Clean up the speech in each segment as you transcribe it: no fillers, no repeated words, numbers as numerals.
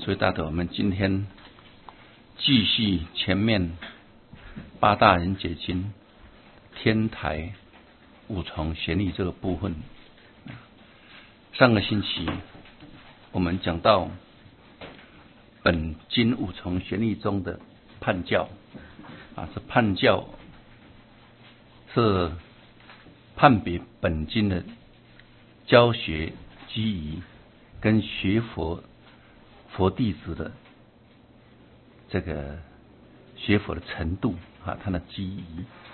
所以大德，我们今天继续前面八大人解经天台五重玄义这个部分。上个星期我们讲到本经五重玄义中的判教这判教是判别本经的教学机宜跟学佛弟子的这个学佛的程度它的机宜。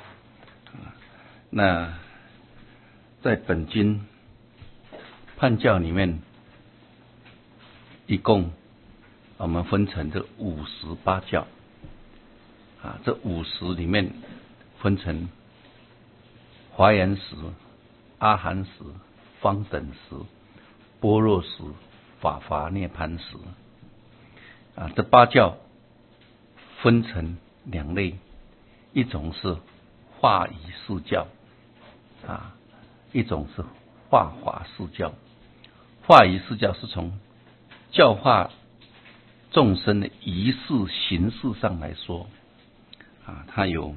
那在本经判教里面，一共我们分成这58教这50里面分成华严时、阿含时、方等时、般若时、法华涅槃时这8教分成2类，一种是化仪释教一种是化华释教。化仪释教是从教化众生的仪式形式上来说它有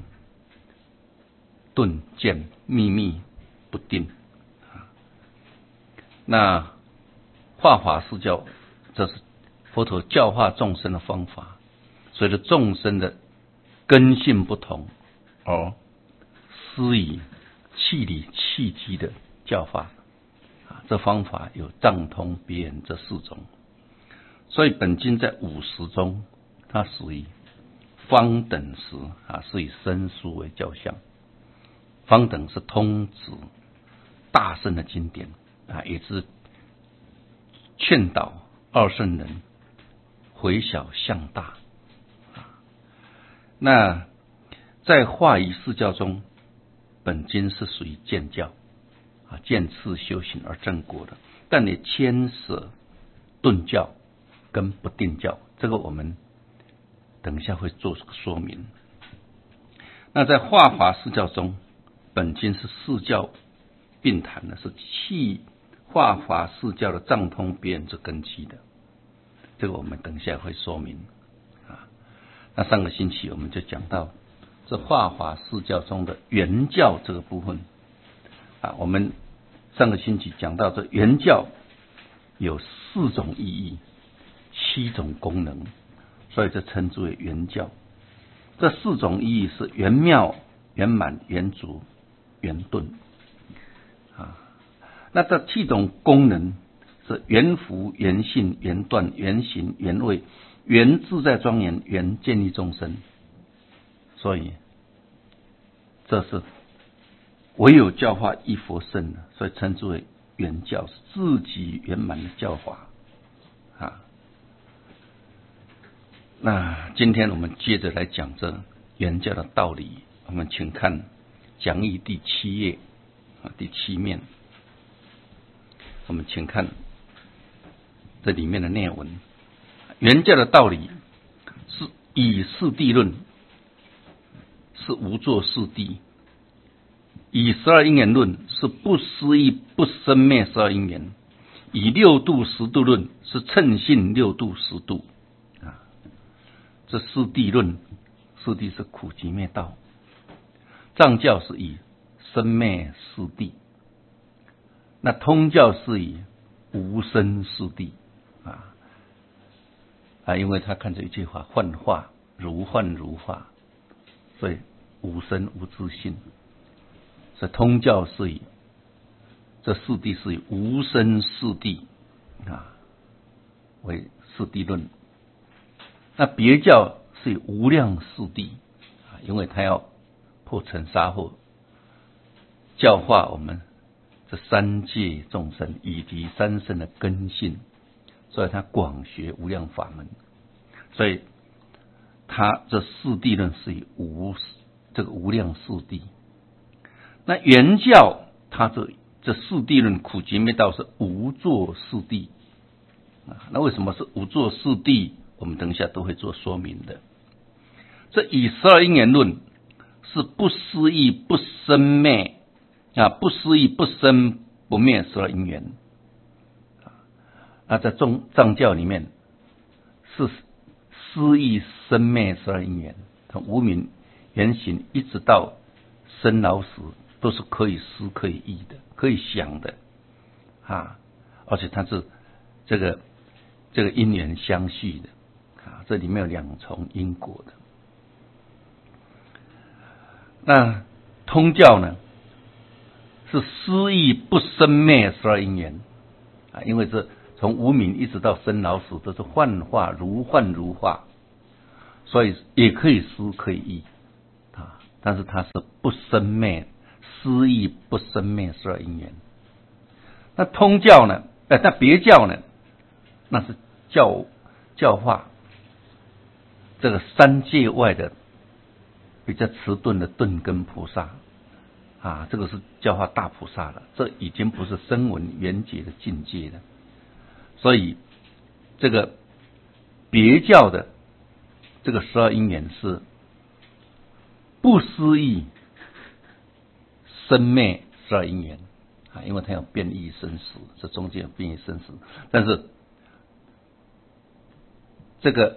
顿渐秘密不定那化华释教这是佛陀教化众生的方法，随着众生的根性不同而施以气理气机的教化这方法有藏通别圆这4种。所以本经在50中它属于方等时是以生疏为教相。方等是通指大圣的经典也是劝导二圣人回小向大那在化仪释教中，本经是属于渐教渐次修行而正果的，但也牵涉顿教跟不定教，这个我们等一下会做说明。那在化华释教中，本经是4教并谈的，是弃化华释教的藏通别圆之根基的，这个我们等一下会说明那上个星期我们就讲到这化华释教中的圆教这个部分我们上个星期讲到这圆教有4种意义7种功能，所以这称之为圆教。这4种意义是圆妙、圆满、圆足、圆顿那这7种功能是圆福、圆性、圆断、圆行、圆位、圆自在庄严、圆建立众生。所以这是唯有教化一佛圣的，所以称之为圆教，是自己圆满的教法那今天我们接着来讲这圆教的道理，我们请看讲义第7页第7面，我们请看这里面的内文。圆教的道理是以四谛论，是无作四谛；以12因缘论是不思议不生灭12因缘；以6度10度论是称性6度10度这四谛论，四谛是苦集灭道。藏教是以生灭四谛，那通教是以无生四谛因为他看这一句话，幻化如幻如化，所以无生无自性。所以通教是以这四谛是以无生四谛为四谛论。那别教是以无量四谛因为他要破尘沙惑，教化我们这三界众生以及三圣的根性，所以他广学无量法门，所以他这四谛论是以这个无量四谛。那圆教他这四谛论苦集灭道是无作四谛那为什么是无作四谛？我们等一下都会做说明的。这以12因缘论是不思议不生灭不思议不生不灭12因缘那在藏教里面是思意生灭12因缘，从无明原形一直到生老死，都是可以思可以意的，可以想的啊，而且它是这个因缘相续的啊，这里面有两重因果的。那通教呢，是思意不生灭12因缘啊，因为这从无明一直到生老死都是幻化如幻如化，所以也可以思可以意啊，但是它是不生灭，思意不生灭12因缘。那通教呢？那别教呢？那是教化这个三界外的比较迟钝的顿根菩萨啊，这个是教化大菩萨了，这已经不是声闻缘觉的境界了。所以这个别教的这个12因缘是不思议生灭12因缘啊，因为它有变异生死，这中间有变异生死，但是这个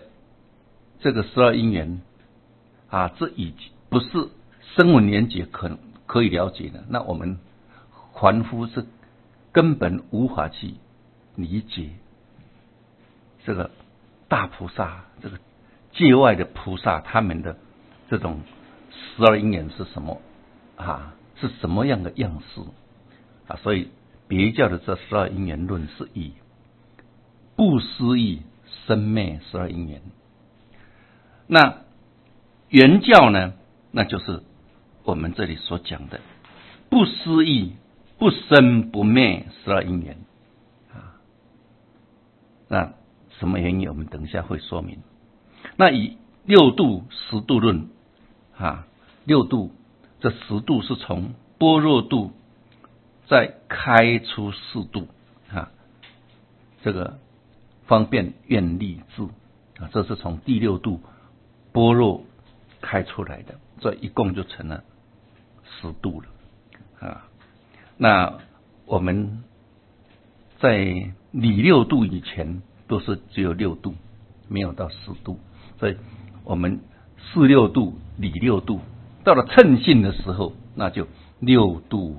12因缘啊，这已经不是声闻缘觉可以了解的，那我们凡夫是根本无法去理解这个大菩萨，这个界外的菩萨他们的这种12因缘是什么啊？是什么样的样式啊？所以别教的这12因缘论是以不思议生灭12因缘。那原教呢，那就是我们这里所讲的不思议不生不灭12因缘啊。那什么原因？我们等一下会说明。那以六度十度论啊，六度这十度是从般若度再开出四度啊，这个方便愿力智啊，这是从第六度般若开出来的，这一共就成了10度了啊。那我们在理6度以前都是只有6度，没有到10度，所以我们事6度理6度，到了称性的时候，那就6度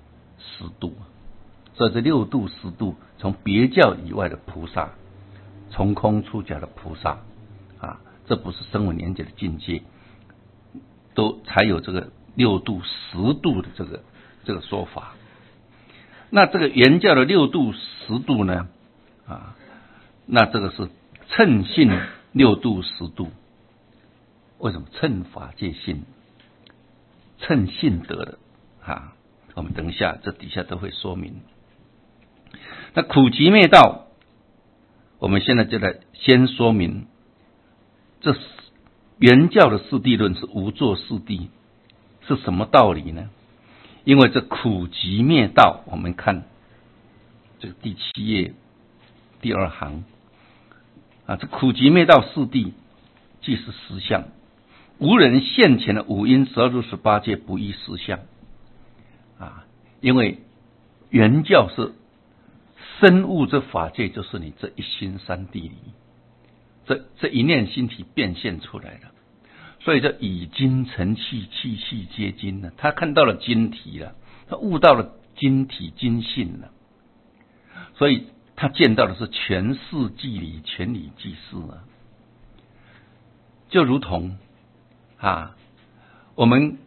10度。所以这6度10度，从别教以外的菩萨，从空出家的菩萨啊，这不是声闻缘觉的境界，都才有这个6度10度的这个说法。那这个原教的6度10度呢啊，那这个是称性6度10度。为什么称法界性？称性德的啊，我们等一下这底下都会说明。那苦集灭道，我们现在就来先说明，这原教的四谛论是无作四谛，是什么道理呢？因为这苦集灭道，我们看这个第7页第2行啊，这苦集灭道四谛，即是实相，无人现前的五阴12入18界不异实相啊，因为原教是深悟这法界，就是你这一心三谛里，这一念心体变现出来了。所以这以精成气，气气皆精了。他看到了精体了，他悟到了精体精性了，所以他见到的是全事即理，全理即事啊。就如同啊，我们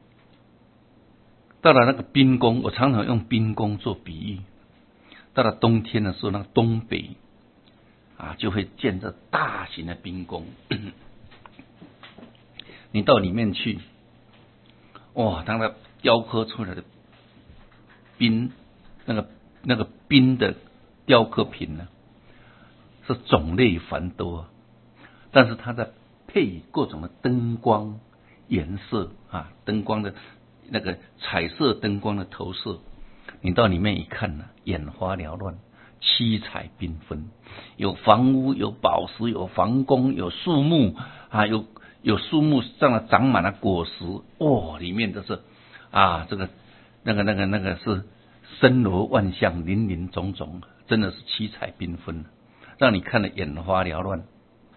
到了那个冰宫，我常常用冰宫做比喻。到了冬天的时候，那个东北啊，就会建着大型的冰宫。你到里面去，哇，当它雕刻出来的冰，那个冰的雕刻品呢，是种类繁多，但是它在配各种的灯光颜色啊，灯光的那个彩色灯光的投射，你到里面一看呢，眼花缭乱，七彩缤纷，有房屋，有宝石，有皇宫，有树木啊，有树木上了长满了果实，哦，里面都是啊，这个那个是森罗万象，林林总总，真的是七彩缤纷，让你看得眼花缭乱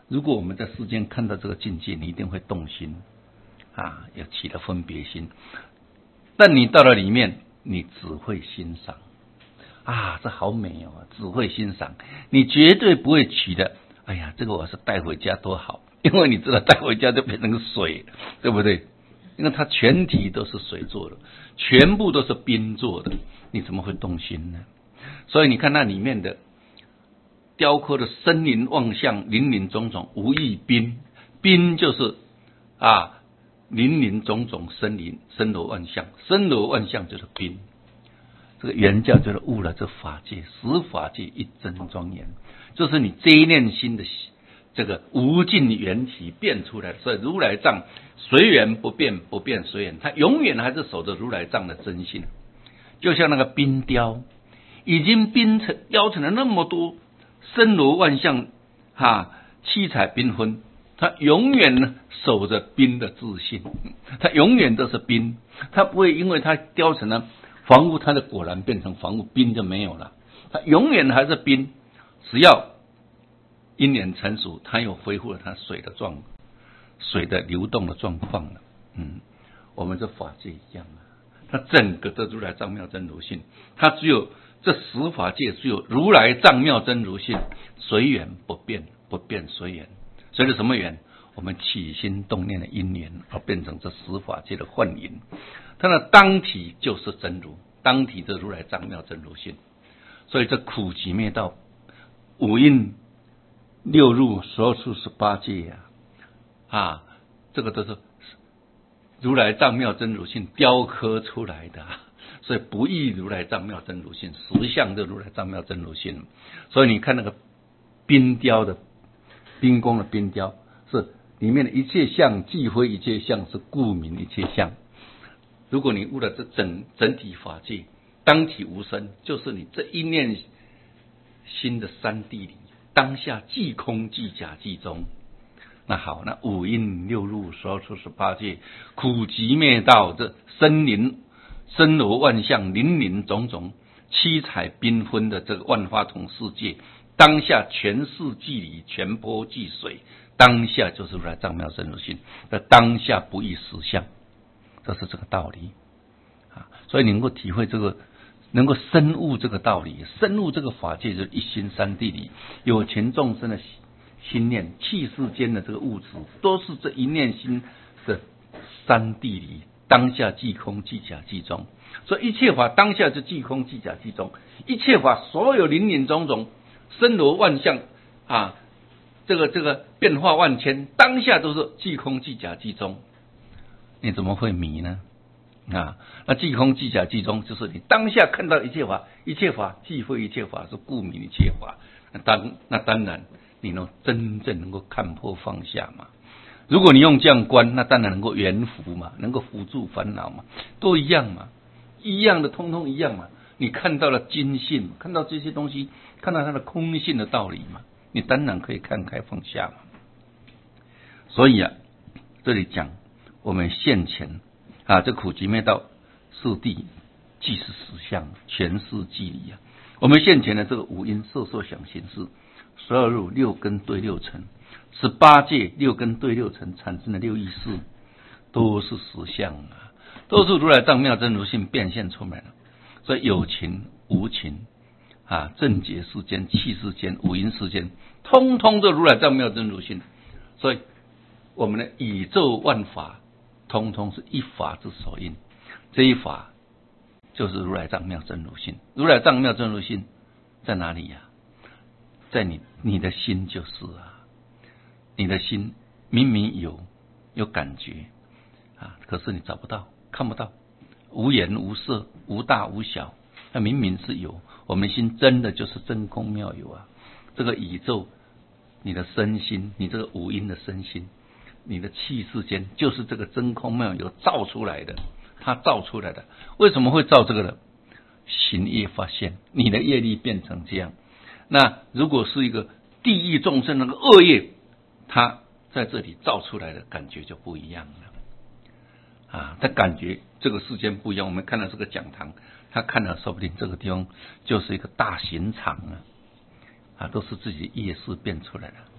如果我们在世间看到这个境界，你一定会动心啊，要起了分别心。但你到了里面，你只会欣赏啊，这好美哦，只会欣赏，你绝对不会起的。哎呀，这个我是带回家多好，因为你知道带回家就变成水，对不对？因为它全体都是水做的，全部都是冰做的，你怎么会动心呢？所以你看那里面的雕刻的森林万象，林林种种，无异冰。冰就是啊，林林种种森林，森罗万象，森罗万象就是冰。这个原教就是悟了这法界，十法界一真庄严，就是你这一念心的这个无尽缘起变出来的。所以如来藏随缘不变，不变随缘，它永远还是守着如来藏的真性。就像那个冰雕，已经雕成了那么多森罗万象七彩缤纷，它永远呢守着冰的自信，它永远都是冰，它不会因为它雕成了房屋，它的果然变成房屋，冰就没有了，它永远还是冰。只要因缘成熟，它又恢复了它水的流动的状况了。我们这法界一样啊，它整个的如来藏妙真如性，它只有这十法界只有如来藏妙真如性，随缘不变，不变随缘。随着什么缘？我们起心动念的因缘，而变成这十法界的幻影。它的当体就是真如，当体的如来藏妙真如性。所以这苦集灭道，五阴六入所处18界这个都是如来藏妙真如性雕刻出来的，所以不异如来藏妙真如性，实相的如来藏妙真如性。所以你看那个冰雕的冰宫的冰雕，是里面的一切相即非一切相，是故名一切相。如果你悟了这整体法界，当体无生，就是你这一念心的三谛里，当下即空即假即中。那好，那五阴六入所处18界，苦集灭道，这森罗万象，林林种种，七彩缤纷的这个万花筒世界，当下全是即理，全波即水，当下就是如来藏妙真如性，当下不异实相，这是这个道理所以你能够体会这个，能够深悟这个道理，深悟这个法界，就是一心三谛理，有情众生的心念，气世间的这个物质，都是这一念心的三谛理，当下即空即假即中。所以一切法当下就即空即假即中，一切法所有林林种种，森罗万象这个变化万千，当下都是即空即假即中。你怎么会迷呢？那即空即假即中，就是你当下看到一切法，一切法即非一切法，是故名一切法。那当然你真正能够看破放下嘛。如果你用这样观，那当然能够圆伏嘛，能够伏住烦恼嘛，都一样嘛，一样的，通通一样嘛。你看到了精性，看到这些东西，看到它的空性的道理嘛，你当然可以看开放下嘛。所以这里讲我们现前这苦集灭道四谛即是实相，全是即理我们现前的这个五阴色受想行识，12入六根对六尘，18界六根对六尘产生的六意识，都是实相都是如来藏妙真如性变现出来的。所以有情无情正觉世间、气世间、五阴世间，通通都如来藏妙真如性。所以我们的宇宙万法，通通是一法之所应。这一法就是如来藏妙真如性。如来藏妙真如性在哪里在你的心就是你的心明明有感觉可是你找不到，看不到，无言无色，无大无小，它明明是有。我们心真的就是真空妙有这个宇宙，你的身心，你这个五阴的身心，你的气世间，就是这个真空妙有造出来的，它造出来的。为什么会造这个呢？行业发现，你的业力变成这样。那如果是一个地狱众生那个恶业，它在这里造出来的感觉就不一样了它感觉这个世间不一样。我们看到这个讲堂，他看到说不定这个地方就是一个大刑场都是自己的业事变出来的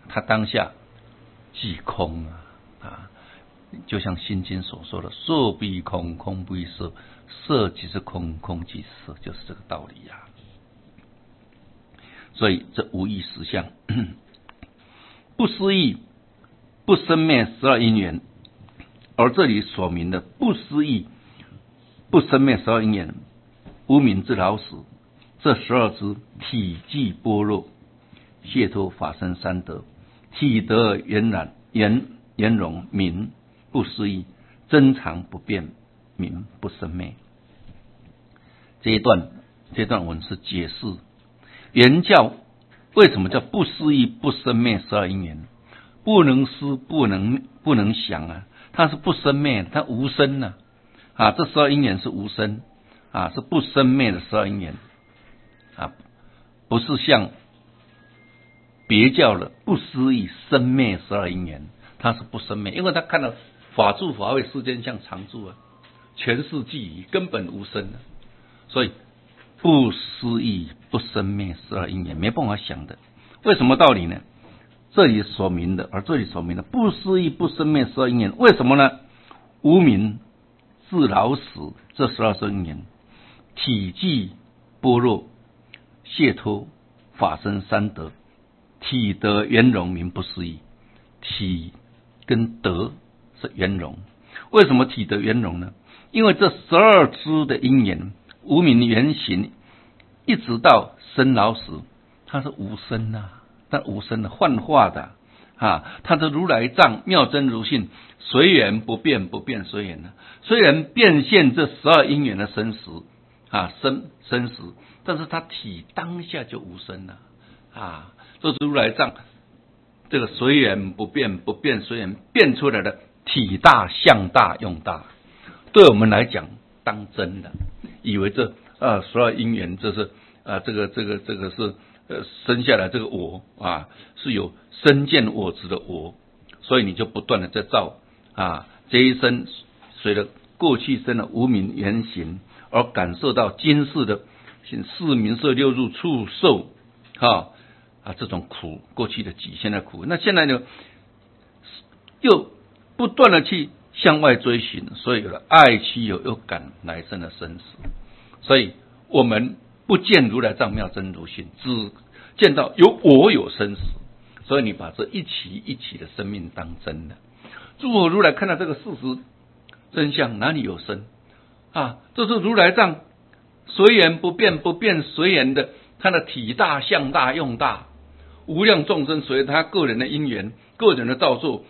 他当下即空就像心经所说的色必空，空必色，色即是空，空即是色，就是这个道理啊。所以这无异实相，不思议不生灭12因缘，而这里所明的不思议不生灭12因缘，无明至老死，这12支体寂般若解脱法身三德，体德圆染圆融明不思议，真常不变明不生灭。这一段文是解释原教为什么叫不思议不生灭12因缘，不能思不能想它是不生灭，它无生这12因缘是无生是不生灭的12因缘不是像别教的不思议生灭12因缘，它是不生灭，因为他看到法住法位世间像常住全是寂已，根本无生所以不思议不生灭12因缘没办法想的。为什么道理呢？这里所明的，而这里所明的不思议不生灭12因缘，为什么呢？无明至老死这12因缘，体寂般若解脱法身三德，体德圆融明不思议。体跟德是圆融，为什么体德圆融呢？因为这12支的因缘，无明原形一直到生老死，它是无生但无生的幻化的它的如来藏妙真如性随缘不变，不变随缘虽然变现这12因缘的生死生死，但是它体当下就无生这是如来藏这个随缘不变，不变随缘变出来的体大相大用大，对我们来讲当真的，以为这12因缘这是这个是生下来这个我是有身见我执的我，所以你就不断的在造这一生随着过去生的无明原形而感受到今世的四名色六入触受这种苦，过去的极限的苦，那现在呢又不断的去向外追寻，所以有了爱妻有感来生的生死。所以我们不见如来藏妙真如性，只见到有我有生死，所以你把这一期一期的生命当真的。诸佛如来看到这个事实真相，哪里有生这是如来藏随缘不变，不变随缘的，他的体大相大用大，无量众生随他个人的因缘个人的造作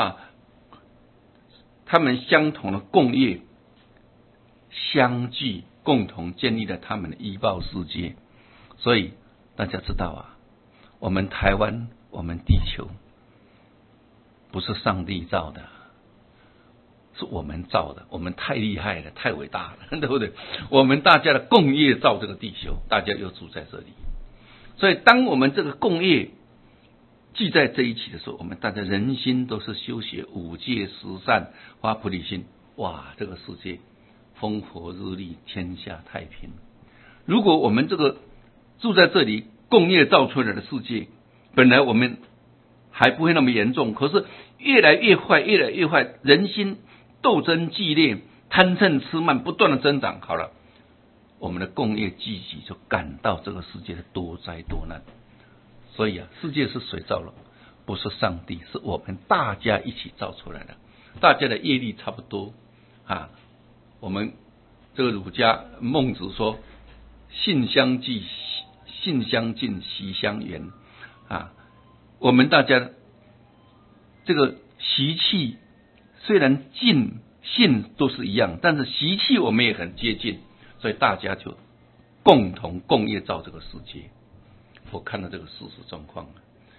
他们相同的共业相聚，共同建立了他们的依报世界。所以大家知道我们台湾我们地球不是上帝造的，是我们造的，我们太厉害了，太伟大了，对不对？我们大家的共业造这个地球，大家又住在这里。所以当我们这个共业聚在这一起的时候，我们大家人心都是修学五戒十善发菩提心，这个世界风和日丽，天下太平。如果我们这个住在这里共业造出来的世界，本来我们还不会那么严重，可是越来越坏，越来越坏，人心斗争激烈，贪嗔痴慢不断的增长，好了，我们的共业聚集就感到这个世界的多灾多难。所以世界是谁造了？不是上帝，是我们大家一起造出来的，大家的业力差不多我们这个儒家孟子说性相近，性相近，习相远我们大家这个习气虽然近性都是一样，但是习气我们也很接近，所以大家就共同共业造这个世界。我看到这个事实状况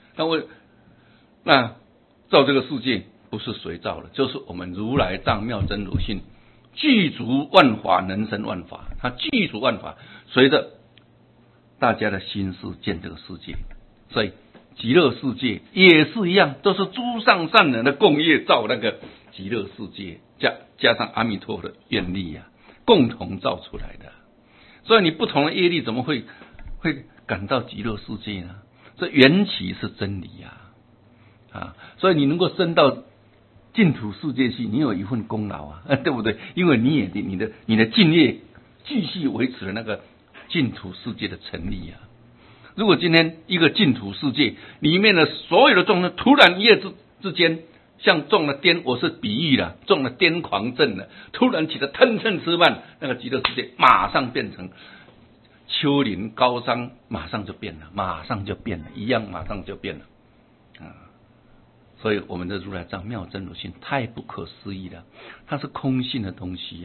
那造这个世界不是谁造的，就是我们如来藏妙真如性具足万法，能生万法，它具足万法，随着大家的心思建这个世界。所以极乐世界也是一样，都是诸上善人的共业造那个极乐世界，加上阿弥陀佛的愿力共同造出来的。所以你不同的业力怎么会感到极乐世界呢？这缘起是真理所以你能够升到净土世界去，你有一份功劳啊，对不对？因为你的敬业继续维持了那个净土世界的成立啊。如果今天一个净土世界里面的所有的众生突然一夜之间像中了癫，我是比喻了，中了癫狂症了，突然起得腾腾吃饭，那个极乐世界马上变成丘陵高山，马上就变了，一样马上就变了所以我们的如来藏妙真如性太不可思议了，它是空性的东西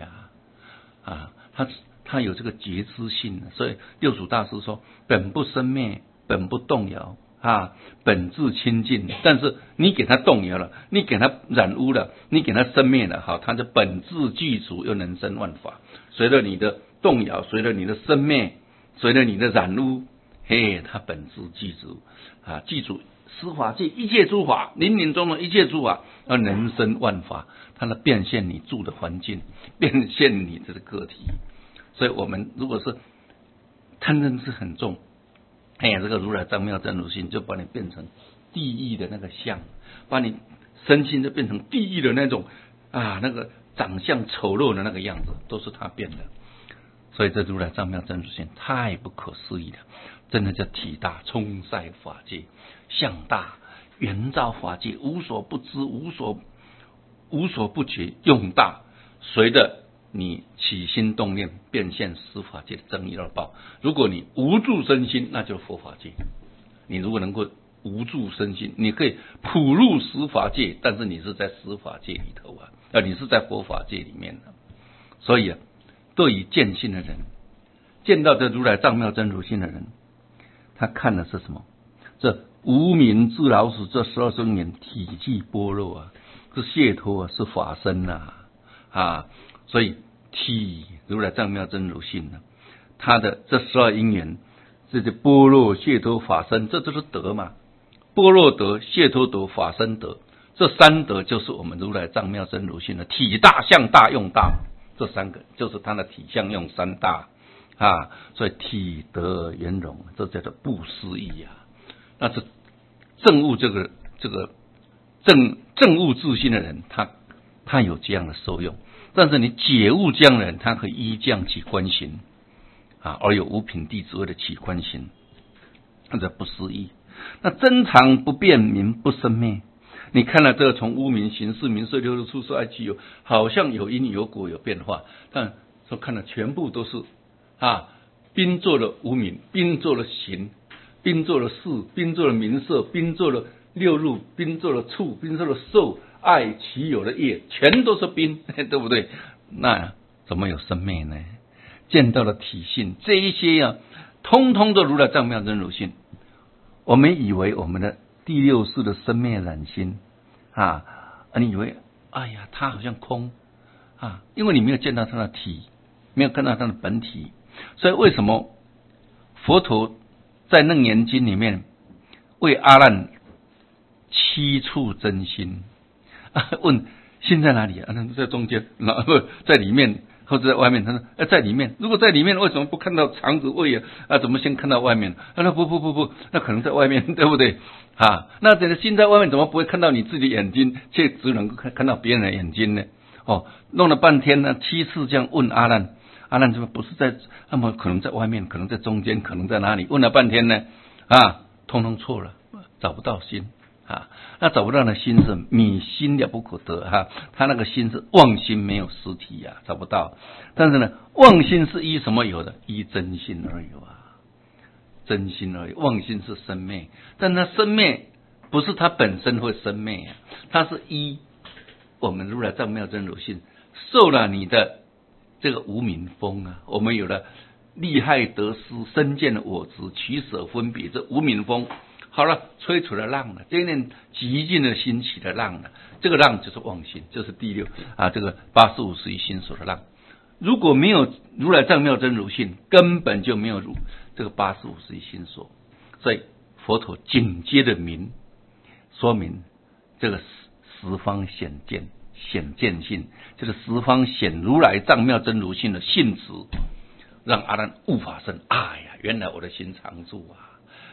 它有这个觉知性所以六祖大师说本不生灭，本不动摇本自清净。但是你给它动摇了，你给它染污了，你给它生灭了，它就本自具足，又能生万法。随着你的动摇，随着你的生灭，随着你的染污，它本自具足具足十法界一切诸法，林林中的一切诸法，而能生万法，它的变现你住的环境，变现你这个个体。所以我们如果是贪嗔痴很重，这个如来藏妙真如性就把你变成地狱的那个相，把你身心就变成地狱的那种那个长相丑陋的那个样子，都是他变的。所以这如来藏妙真如性太不可思议了，真的叫体大充塞法界，相大圆照法界，无所不知，无所不觉，用大，随着你起心动念变现十法界的真一二报。如果你无住身心，那就是佛法界。你如果能够无住身心，你可以普入十法界，但是你是在十法界里头你是在佛法界里面的。所以对于见性的人，见到这如来藏妙真如性的人，他看的是什么？这无明自老死，这12生缘体具般若是解脱是法身所以体如来藏妙真如性他的这12因缘，这就般若解脱法身，这就是德嘛。般若德、解脱德、法身德，这三德就是我们如来藏妙真如性的体大、相大、用大，这三个就是他的体相用三大所以体德圆融，这叫做不思议那是证悟这个证悟自性的人，他有这样的受用。但是你解悟这样的人，他可以依降起观行而有五品弟子位的起观行，这不思议。那真常不变名不生灭，你看了这个从无明行识名色六入处色爱趣有，好像有因有果有变化，但说看了全部都是宾做了无明，宾做了行，宾做了识，宾做了名色，宾做了六入，宾做了处，宾做了受爱其有的业，全都是宾，对不对？那怎么有生灭呢？见到了体性，这一些通通都如来藏妙真如性。我们以为我们的第六识的生灭染心你以为它好像空因为你没有见到它的体，没有看到它的本体。所以为什么佛陀在楞严经里面为阿难七处真心问心在哪里在中间，在里面或者在外面？他说在里面。如果在里面，为什么不看到肠子胃怎么先看到外面？他说不，那可能在外面，对不对那这个心在外面，怎么不会看到你自己的眼睛，却只能够看到别人的眼睛呢？弄了半天呢，7次这样问阿难，阿难怎么不是在？那么可能在外面，可能在中间，可能在哪里？问了半天呢通通错了，找不到心那找不到的心是迷心了不可得他那个心是妄心，没有实体找不到。但是呢，妄心是依什么有的？依真心而有真心而已。妄心是生灭，但它生灭不是它本身会生灭它是依我们如来藏妙真如性受了你的这个无明风我们有了利害得失、身见的我执、取舍分别，这无明风好了，吹出了浪了，这念极尽的兴起的浪了，这个浪就是妄心，就是第六这个85识一心所的浪。如果没有如来藏妙真如性，根本就没有这个85识一心所。所以佛陀紧接着说明这个十方显见性，就是十方显如来藏妙真如性的性质，让阿难悟法身。原来我的心常住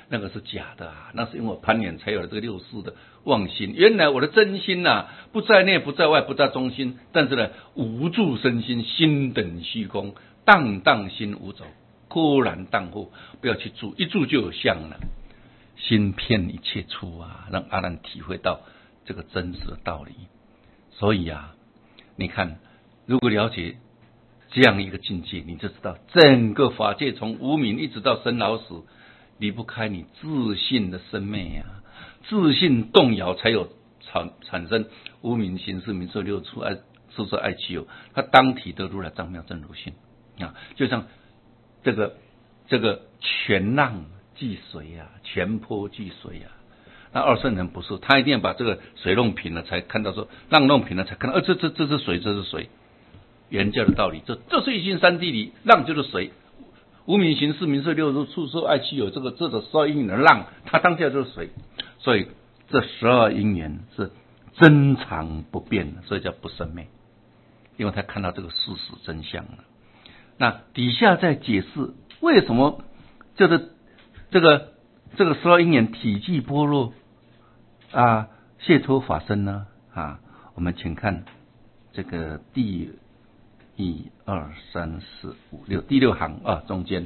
那个是假的啊，那是因为我攀缘才有了这个六识的妄心。原来我的真心呐，不在内，不在外，不在中心，但是呢，无住身心，心等虚空，荡荡心无走，忽然荡后，不要去住，一住就有相了。心骗一切处啊，让阿难体会到这个真实的道理。所以啊，你看，如果了解这样一个境界，你就知道整个法界从无明一直到生老死，离不开你自信的生灭啊。自信动摇，才有产生无明行识名色六处色受爱취有，它当体得如来藏妙真如性啊，就像这个泉浪济水啊，泉波济水啊。那二圣人不是，他一定要把这个水弄平了，才看到说浪弄平了，才看到这是水，这是水。原教的道理，这是一心三谛里，浪就是水。无明行识名色六处受爱취有，这个12因缘的浪，它当下就是水。所以这12因缘是真常不变的，所以叫不生灭。因为他看到这个事实真相了。那底下再解释为什么就是这个12因缘体寂般若啊解脱法身呢？啊，我们请看这个第1、2、3、4、5、6第6行啊，中间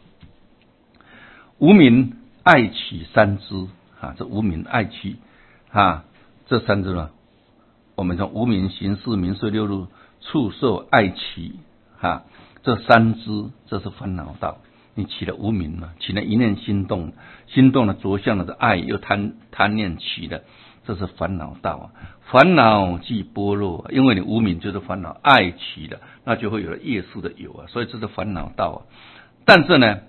无明爱取三支啊，这无明爱取啊，这三支呢，我们从无明行识名色六入处受爱取啊，这三支这是烦恼道。你起了无明嘛，起了一念心动，心动了着相了的爱，又贪念起了，这是烦恼道啊。烦恼即般若，因为你无明就是烦恼，爱起了，那就会有了业识的有啊，所以这是烦恼道啊。但是呢，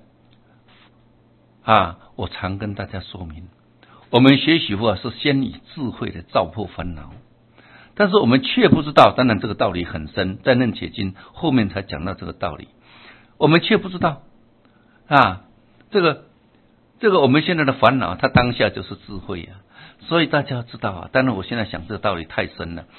我常跟大家说明，我们学习佛法是先以智慧的照破烦恼，但是我们却不知道，当然这个道理很深，在楞伽经后面才讲到这个道理，我们却不知道这个我们现在的烦恼，它当下就是智慧啊。所以大家要知道啊，当然我现在想这个道理太深了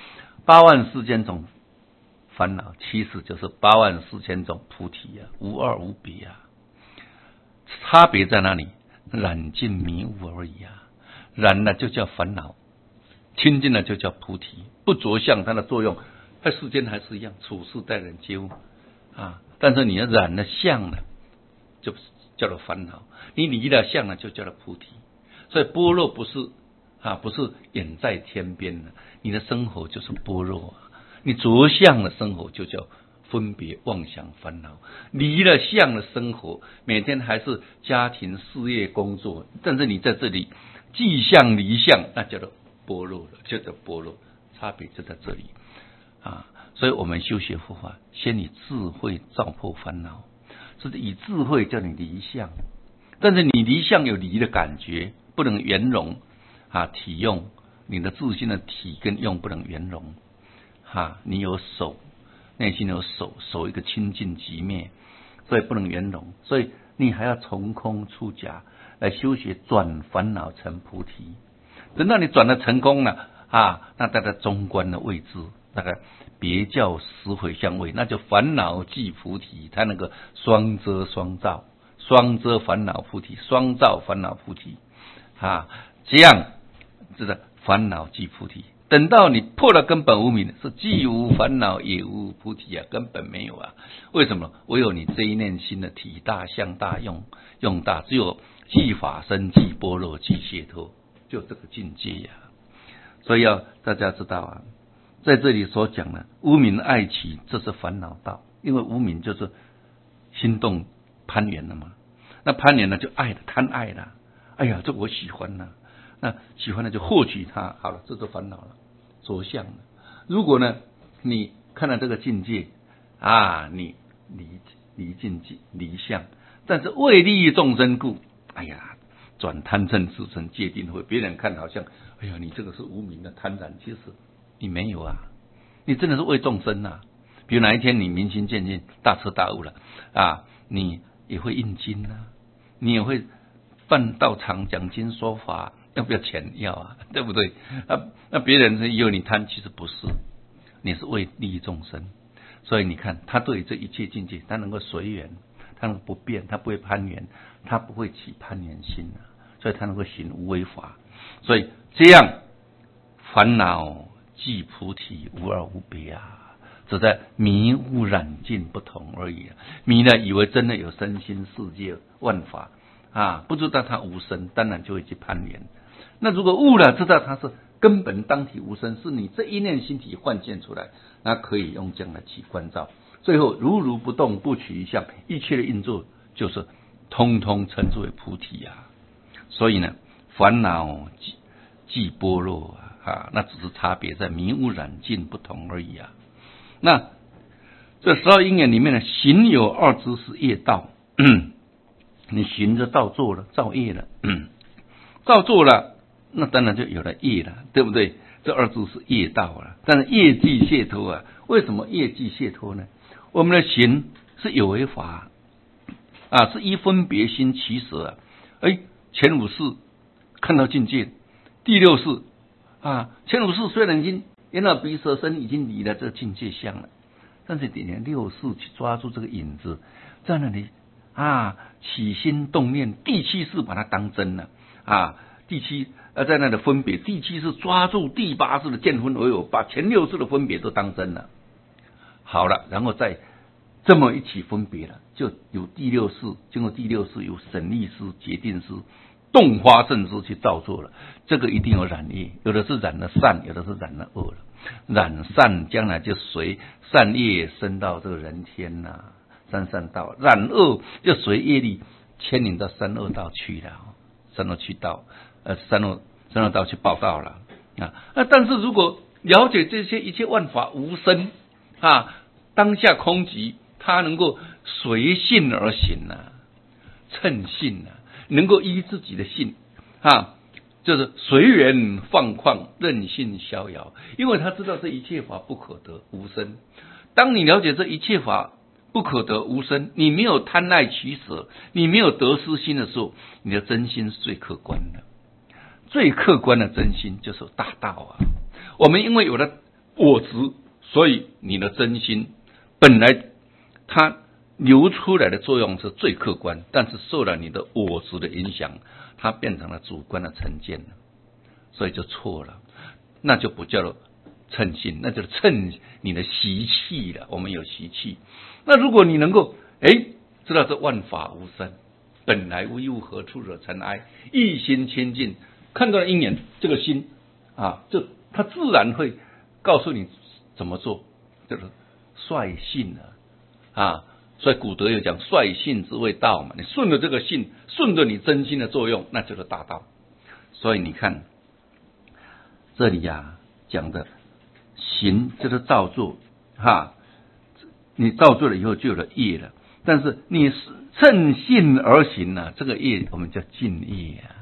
，84000种烦恼，其实就是84000种菩提啊，无二无别啊。差别在哪里？染尽迷悟而已啊。染了就叫烦恼，清净了就叫菩提。不着相，它的作用在世间还是一样，处事待人接物啊。但是你要染了相了，就叫做烦恼；你离了相了，就叫做菩提。所以般若不是远在天边的，你的生活就是般若啊。你着相的生活就叫分别妄想烦恼，离了相的生活，每天还是家庭事业工作，但是你在这里即相离相，那叫做般若了，就叫般若，差别就在这里啊。所以我们修学佛法，先以智慧照破烦恼，是以智慧叫你离相，但是你离相有离的感觉，不能圆融体用，你的自信的体跟用不能圆融你有手，内心有手一个清净寂灭，所以不能圆融，所以你还要从空出假来修学转烦恼成菩提。等到你转了成功了那大概中观的位置，大概别教十回向位，那就烦恼即菩提，它那个双遮双照，双遮烦恼菩提，双照烦恼菩提这样这个烦恼即菩提。等到你破了根本无明，是既无烦恼也无菩提根本没有为什么？唯有你这一念心的体大相大用大，只有即法身即般若即解脱，就这个境界所以要大家知道在这里所讲的无明爱取，这是烦恼道，因为无明就是心动攀缘了嘛，那攀缘呢就爱了，贪爱了，哎呀这我喜欢了，那喜欢了就获取它，好了，这就烦恼了，着相了。如果呢你看到这个境界你离境界离相，但是为利益众生故，哎呀转贪嗔痴成戒定慧，别人看好像哎呀你这个是无明的贪婪，其实你没有你真的是为众生比如哪一天你明心见性大彻大悟了你也会印经你也会办道场讲经说法，要不要钱？要对不对？那别人以为你贪，其实不是，你是为利益众生。所以你看他对这一切境界，他能够随缘，他能够不变，他不会攀缘，他不会起攀缘心所以他能够行无为法。所以这样烦恼即菩提，无二无别啊，只在迷悟染尽不同而已。迷呢，以为真的有身心世界万法啊，不知道它无生，当然就会去攀缘。那如果悟了，知道它是根本当体无生，是你这一念心体幻现出来，那可以用这样来去关照。最后如如不动，不取一相，一切的运作就是通通称之为菩提啊。所以呢，烦恼即般若啊，那只是差别在迷悟染尽不同而已啊。那这12因缘里面呢，行有二支是业道，你行着造作了，造业了，造作了，那当然就有了业了，对不对？这二支是业道了。但是业即解脱啊，为什么业即解脱呢？我们的行是有为法啊，是依分别心起舍啊。前五识看到境界，第六识啊，前五识虽然已经眼耳鼻舌身已经离了这个境界相了，但是点六识去抓住这个影子，在那里啊起心动念，第七识把它当真了啊，第七在那里分别，第七识抓住第八识的见分为我，把前六识的分别都当真了。好了，然后再这么一起分别了，就有第六识，经过第六识有审利识、决定识、动发正识去造作了。这个一定有染业，有的是染了善，有的是染了恶了。染善将来就随善业升到这个人天呐、三善道；染恶就随业力牵引到三恶道去了，三恶去道，三恶道去报道了啊。但是如果了解这些一切万法无生啊，当下空寂，他能够随性而行啊，称性啊，能够依自己的性啊，就是随缘放旷，任性逍遥。因为他知道这一切法不可得无生。当你了解这一切法不可得无生，你没有贪爱取舍，你没有得失心的时候，你的真心是最客观的。最客观的真心就是大道啊。我们因为有了我执，所以你的真心本来它流出来的作用是最客观，但是受了你的我执的影响，它变成了主观的成见了，所以就错了。那就不叫做称性，那就是称你的习气了。我们有习气，那如果你能够知道这万法无生，本来无一物，何处惹尘埃，一心清净，看到了因缘，这个心啊，就它自然会告诉你怎么做，就是率性啊。所以古德有讲率性之谓道嘛，你顺着这个性，顺着你真心的作用，那就是大道。所以你看这里讲的行就是造作你造作了以后就有了业了，但是你趁性而行这个业我们叫净业